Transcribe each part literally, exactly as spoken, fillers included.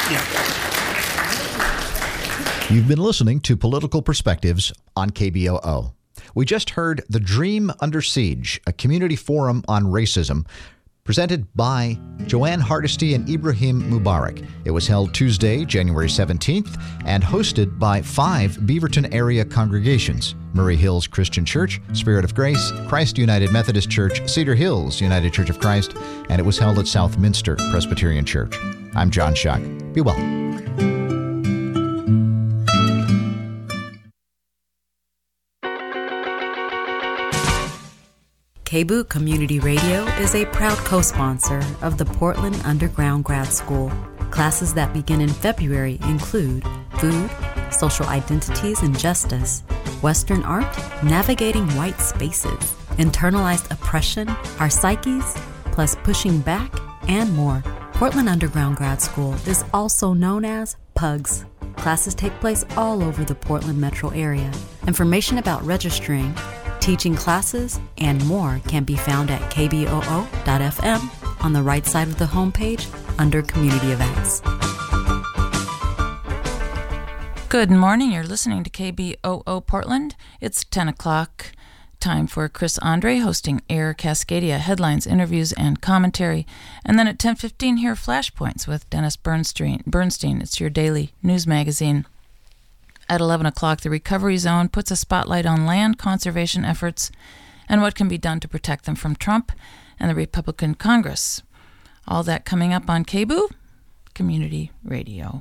You've been listening to Political Perspectives on K B O O. We just heard The Dream Under Siege, a community forum on racism, presented by Joanne Hardesty and Ibrahim Mubarak. It was held Tuesday, January seventeenth, and hosted by five Beaverton area congregations: Murray Hills Christian Church, Spirit of Grace, Christ United Methodist Church, Cedar Hills United Church of Christ, and it was held at Southminster Presbyterian Church. I'm John Shuck. Be well. K B O O Community Radio is a proud co-sponsor of the Portland Underground Grad School. Classes that begin in February include food, social identities and justice, Western art, navigating white spaces, internalized oppression, our psyches, plus pushing back, and more. Portland Underground Grad School is also known as PUGS. Classes take place all over the Portland metro area. Information about registering, teaching classes, and more can be found at k b o o dot f m on the right side of the homepage under Community Events. Good morning. You're listening to K B O O Portland. It's ten o'clock. Time for Chris Andre hosting Air Cascadia headlines, interviews, and commentary. And then at ten fifteen, here Flashpoints with Dennis Bernstein. Bernstein. It's your daily news magazine. At eleven o'clock, the Recovery Zone puts a spotlight on land conservation efforts and what can be done to protect them from Trump and the Republican Congress. All that coming up on K B O O Community Radio.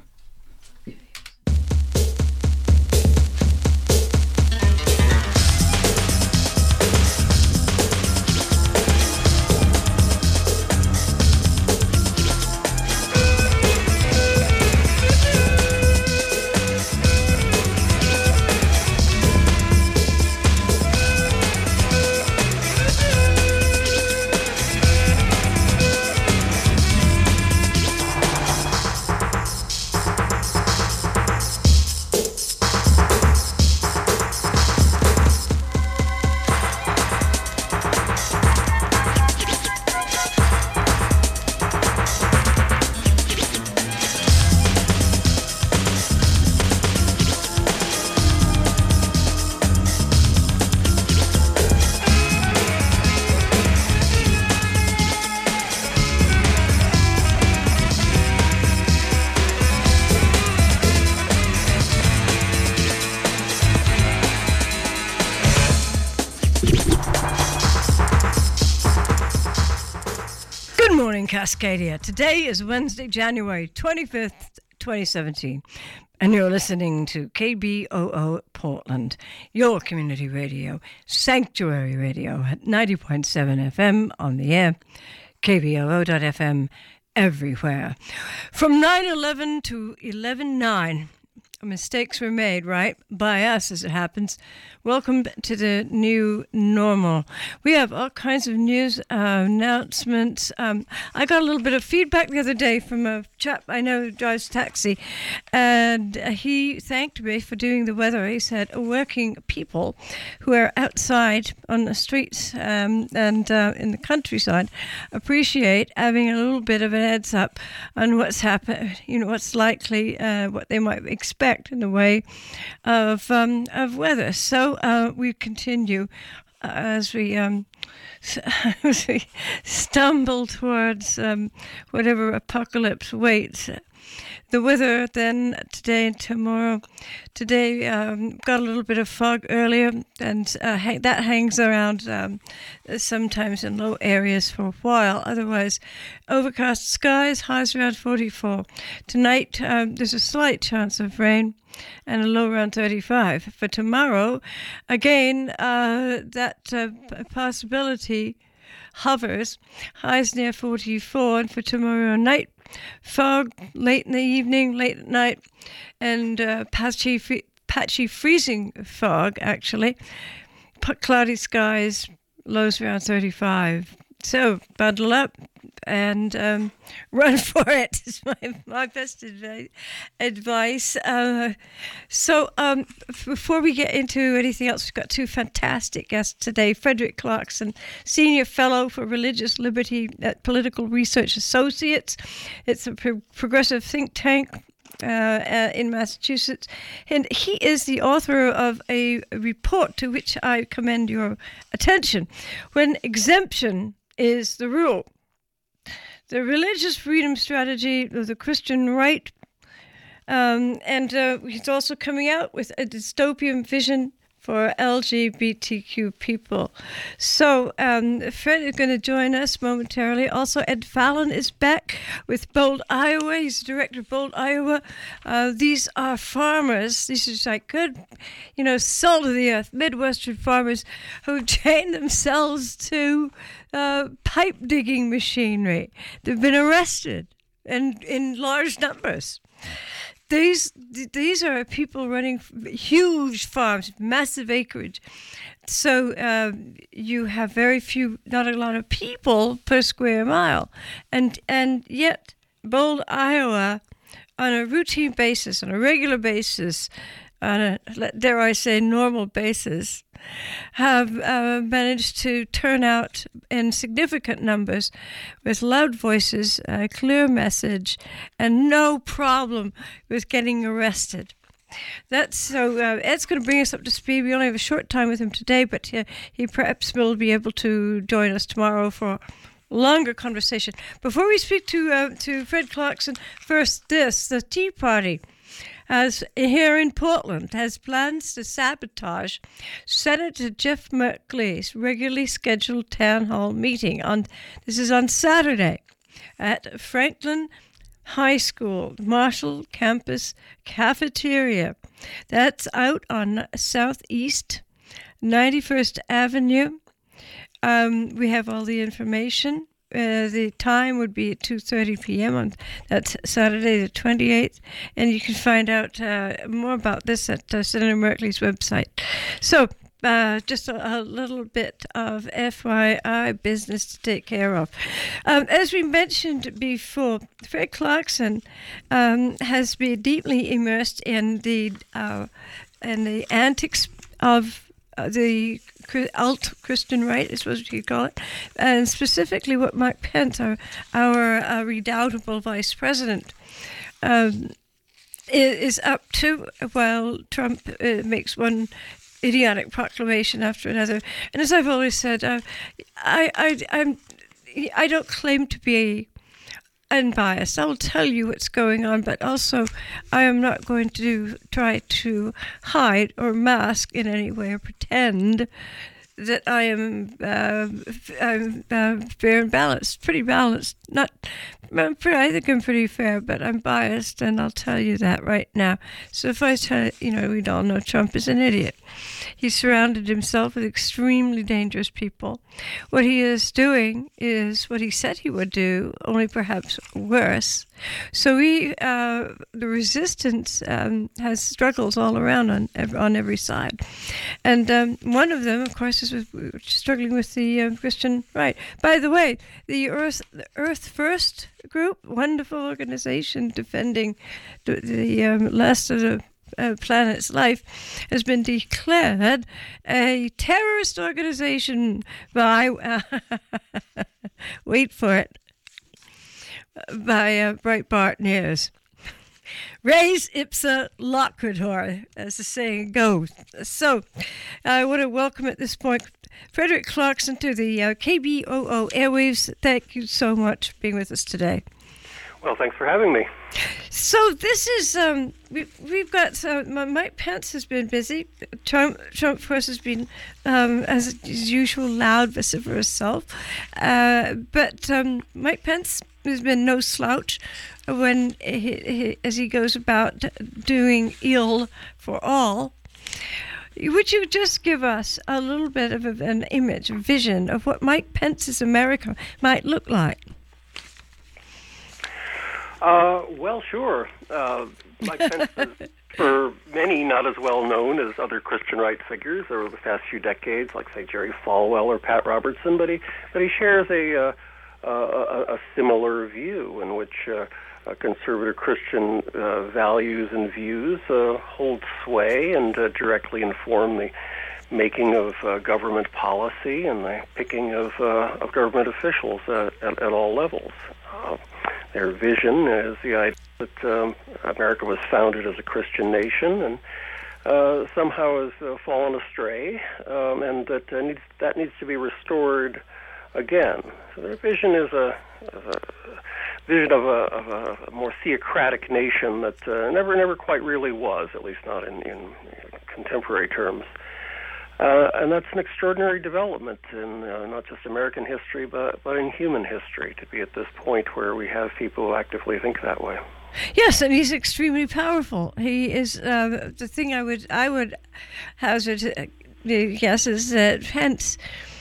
Cascadia. Today is Wednesday, January twenty-fifth, twenty seventeen, and you're listening to K B O O Portland, your community radio, Sanctuary Radio at ninety point seven F M on the air, k b o o dot f m everywhere. From nine eleven to eleven nine, mistakes were made, right? By us, as it happens. Welcome to the new normal. We have all kinds of news uh, announcements. Um, I got a little bit of feedback the other day from a chap I know who drives taxi, and he thanked me for doing the weather. He said, working people who are outside on the streets um, and uh, in the countryside appreciate having a little bit of an heads up on what's happened, you know, what's likely, uh, what they might expect in the way of um, of weather. So uh, we continue uh, as we um, as we stumble towards um, whatever apocalypse waits. The weather then today and tomorrow. Today um, got a little bit of fog earlier, and uh, ha- that hangs around um, sometimes in low areas for a while. Otherwise, overcast skies, highs around forty-four. Tonight um, there's a slight chance of rain and a low around thirty-five. For tomorrow, again, uh, that uh, possibility hovers, highs near forty-four, and for tomorrow night, fog late in the evening, late at night, and uh, patchy, free- patchy freezing fog, actually. P- cloudy skies, lows around thirty-five. So bundle up and um, run for it is my, my best advi- advice. Uh, so um, before we get into anything else, we've got two fantastic guests today. Frederick Clarkson, Senior Fellow for Religious Liberty at Political Research Associates. It's a pro- progressive think tank Uh, uh, in Massachusetts, and he is the author of a report to which I commend your attention. When exemption is the rule, the religious freedom strategy of the Christian right, um, and uh, he's also coming out with a dystopian vision for L G B T Q people. So um, Fred is going to join us momentarily. Also, Ed Fallon is back with Bold, Iowa. He's the director of Bold, Iowa. Uh, these are farmers. These are like good, you know, salt-of-the-earth Midwestern farmers who train themselves to uh, pipe-digging machinery. They've been arrested and in large numbers. These these are people running huge farms, massive acreage. So uh, you have very few, not a lot of people per square mile. And and yet, Bold, Iowa, on a routine basis, on a regular basis, on a, dare I say, normal basis, have uh, managed to turn out in significant numbers with loud voices, a clear message, and no problem with getting arrested. That's so. Uh, Ed's going to bring us up to speed. We only have a short time with him today, but he, he perhaps will be able to join us tomorrow for a longer conversation. Before we speak to uh, to Fred Clarkson, first this: the Tea Party, as here in Portland, has plans to sabotage Senator Jeff Merkley's regularly scheduled town hall meeting. On this is on Saturday at Franklin High School, Marshall Campus Cafeteria. That's out on Southeast ninety-first Avenue. Um, we have all the information. Uh, the time would be at two thirty p.m. on that's Saturday the twenty-eighth, and you can find out uh, more about this at uh, Senator Merkley's website. So uh, just a, a little bit of F Y I business to take care of. Um, as we mentioned before, Fred Clarkson um, has been deeply immersed in the uh, in the antics of uh, the alt-Christian right, is what you call it, and specifically what Mike Pence, our, our uh, redoubtable vice president, um, is up to, while Trump uh, makes one idiotic proclamation after another. And as I've always said, uh, I, I, I'm, I don't claim to be unbiased. I'll tell you what's going on, but also I am not going to try to hide or mask in any way or pretend that I am uh, I'm uh, fair and balanced, pretty balanced. Not, I'm pretty, I think I'm pretty fair, but I'm biased, and I'll tell you that right now. So if I tell you know, we all know Trump is an idiot. He surrounded himself with extremely dangerous people. What he is doing is what he said he would do, only perhaps worse. So we, uh, the resistance um, has struggles all around on on every side, and um, one of them, of course, is with, struggling with the uh, Christian right. By the way, the Earth the Earth First group, wonderful organization defending the, the um, last of the uh, planet's life, has been declared a terrorist organization by uh, wait for it. by uh, Breitbart News. Res ipsa loquitur, as the saying goes. So I want to welcome at this point Frederick Clarkson to the uh, K B O O airwaves. Thank you so much for being with us today. Well, thanks for having me. So this is, um, we, we've got, uh, Mike Pence has been busy. Trump, Trump of course, has been, um, as usual, loud, vociferous self. Uh, but um, Mike Pence has been no slouch when he, he, as he goes about doing ill for all. Would you just give us a little bit of a, an image, a vision of what Mike Pence's America might look like? Uh, well, sure. Uh, Mike Pence is, for many, not as well known as other Christian right figures over the past few decades, like, say, Jerry Falwell or Pat Robertson, but he, but he shares a, uh, a, a similar view in which uh, uh, conservative Christian uh, values and views uh, hold sway and uh, directly inform the making of uh, government policy and the picking of, uh, of government officials uh, at, at all levels. Uh, their vision is the idea that um, America was founded as a Christian nation and uh, somehow has uh, fallen astray, um, and that uh, needs, that needs to be restored again. So their vision is a, a vision of a, of a more theocratic nation that uh, never never quite really was, at least not in, in contemporary terms. Uh, and that's an extraordinary development in uh, not just American history, but, but in human history, to be at this point where we have people who actively think that way. Yes, and he's extremely powerful. He is uh, the thing I would I would hazard uh, guess is that Pence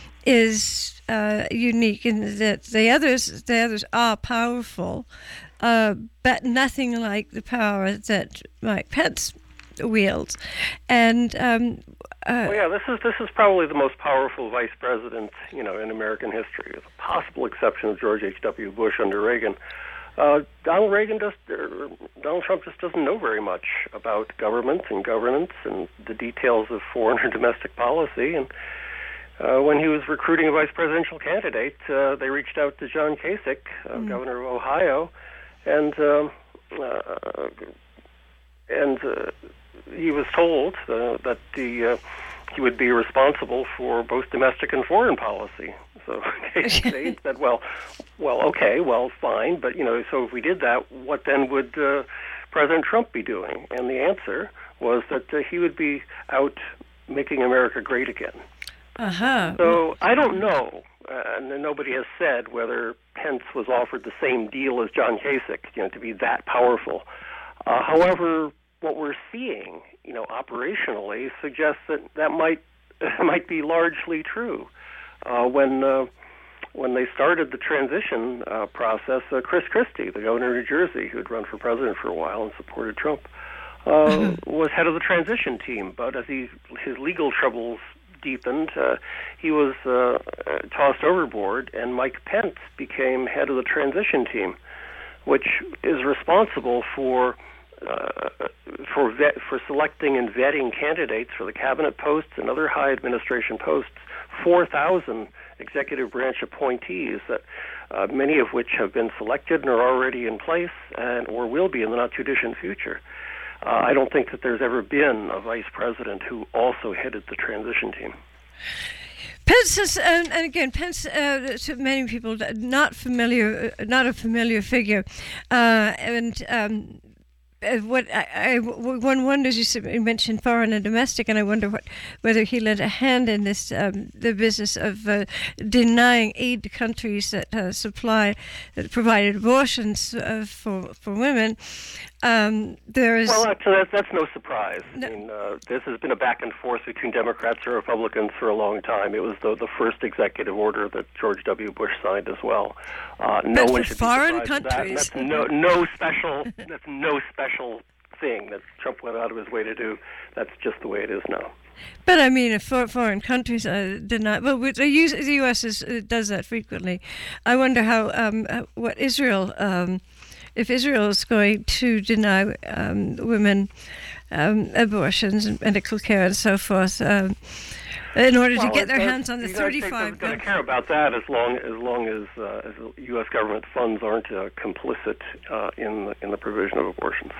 is uh, unique in that the others the others are powerful, uh, but nothing like the power that Mike Pence wields, and. Um, Uh, well, yeah, this is this is probably the most powerful vice president, you know, in American history, with a possible exception of George H W. Bush under Reagan. Uh, Donald Reagan just, er, Donald Trump just doesn't know very much about government and governance and the details of foreign or domestic policy. And uh, when he was recruiting a vice presidential candidate, uh, they reached out to John Kasich, uh, mm. governor of Ohio, and um, uh, and. Uh, He was told uh, that the uh, he would be responsible for both domestic and foreign policy. So they said, "Well, well, okay, well, fine, but you know, so if we did that, what then would uh, President Trump be doing?" And the answer was that uh, he would be out making America great again. Uh-huh. So I don't know, uh, and nobody has said whether Pence was offered the same deal as John Kasich, you know, to be that powerful. Uh, however, what we're seeing, you know, operationally suggests that that might might be largely true. Uh, when uh, when they started the transition uh, process, uh, Chris Christie, the governor of New Jersey, who had run for president for a while and supported Trump, uh, mm-hmm. was head of the transition team. But as he his legal troubles deepened, uh, he was uh, tossed overboard, and Mike Pence became head of the transition team, which is responsible for Uh, for vet, for selecting and vetting candidates for the cabinet posts and other high administration posts, four thousand executive branch appointees, that uh, many of which have been selected and are already in place and or will be in the not-too-distant future. Uh, I don't think that there's ever been a vice president who also headed the transition team. Pence is, and, and again, Pence, uh, to many people, not familiar, not a familiar figure, uh, and um, what I, I, one wonders, you mentioned foreign and domestic, and I wonder what, whether he lent a hand in this, um, the business of uh, denying aid to countries that uh, supply, that provided abortions uh, for for women. Um, there is well, actually, that's, that's no surprise. No. I mean, uh, this has been a back and forth between Democrats and Republicans for a long time. It was the the first executive order that George W. Bush signed as well. Uh, no but one for should foreign be surprised countries. at that. And that's no no special. That's no special thing that Trump went out of his way to do. That's just the way it is now. But I mean, if for, foreign countries uh, deny, well, the U S, the U S is, uh, does that frequently. I wonder how um, what Israel. Um, If Israel is going to deny um, women um, abortions and medical care and so forth, um, in order well, to get their does, hands on the, the thirty-five, United States going to care about that as long as long as, uh, as U S government funds aren't uh, complicit uh, in the, in the provision of abortions.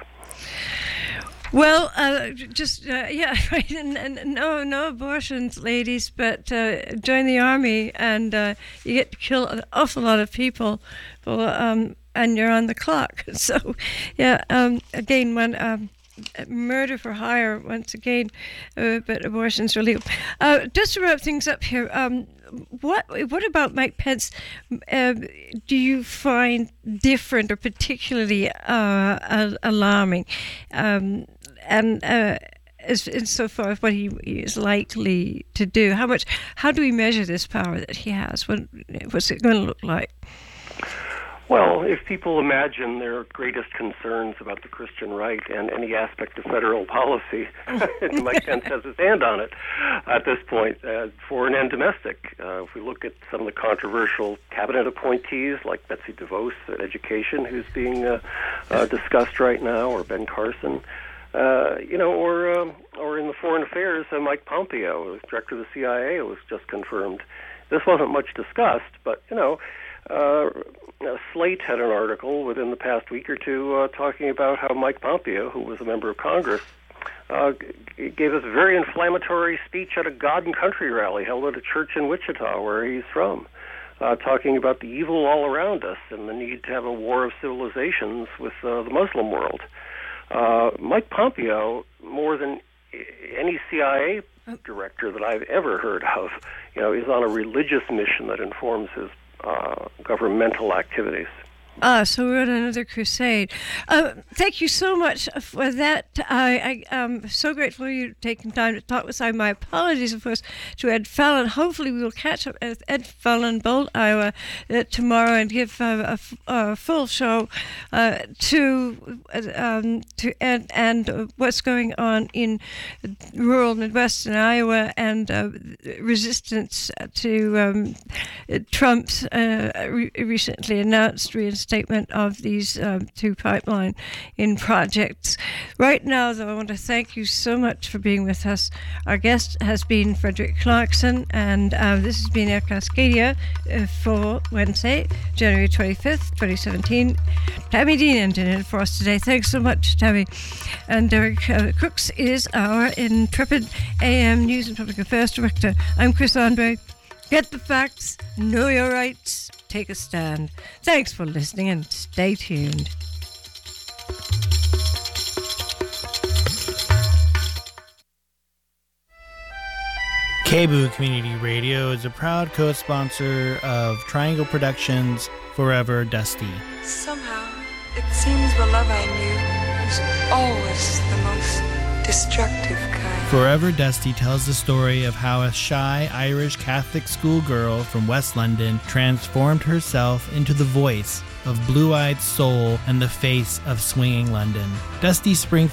Well, uh, just uh, yeah, right. And, and no, no abortions, ladies. But uh, join the army, and uh, you get to kill an awful lot of people. Well, um, and you're on the clock. So, yeah, um, again, when um, murder for hire, once again, uh, but abortion's illegal. Uh, just to wrap things up here, um, what what about Mike Pence uh, do you find different or particularly uh, alarming? Um, and uh, as insofar as what he is likely to do, how much? How do we measure this power that he has? What, what's it going to look like? Well, if people imagine their greatest concerns about the Christian right and any aspect of federal policy, Mike Pence has his hand on it at this point, uh, foreign and domestic. Uh, if we look at some of the controversial cabinet appointees like Betsy DeVos at Education, who's being uh, uh, discussed right now, or Ben Carson, uh, you know, or um, or in the foreign affairs, uh, Mike Pompeo, director of the C I A, was just confirmed. This wasn't much discussed, but, you know, uh, Slate had an article within the past week or two uh, talking about how Mike Pompeo, who was a member of Congress, uh, g- gave us a very inflammatory speech at a God and Country rally held at a church in Wichita, where he's from, uh, talking about the evil all around us and the need to have a war of civilizations with uh, the Muslim world. Uh, Mike Pompeo, more than any C I A director that I've ever heard of, you know, is on a religious mission that informs his uh, governmental activities. Ah, so we're on another crusade. Uh, thank you so much for that. I, I am so grateful you taking time to talk with us. My apologies, of course, to Ed Fallon. Hopefully we will catch up with Ed Fallon, Bolt, Iowa, uh, tomorrow and give uh, a, a full show uh, to um, to Ed and uh, what's going on in rural Midwestern Iowa and uh, resistance to um, Trump's uh, re- recently announced reinstatement statement of these um, two pipeline in projects. Right now, though, I want to thank you so much for being with us. Our guest has been Frederick Clarkson, and uh, this has been Air Cascadia uh, for Wednesday, January twenty-fifth, twenty seventeen. Tammy Dean ended it for us today. Thanks so much, Tammy. And Derek uh, Crooks is our intrepid A M News and Public Affairs Director. I'm Chris Andre. Get the facts, know your rights, take a stand. Thanks for listening and stay tuned. K B O O Community Radio is a proud co-sponsor of Triangle Productions' Forever Dusty. Somehow, it seems the love I knew was always the most destructive kind. Forever Dusty tells the story of how a shy Irish Catholic schoolgirl from West London transformed herself into the voice of blue-eyed soul and the face of swinging London. Dusty Spring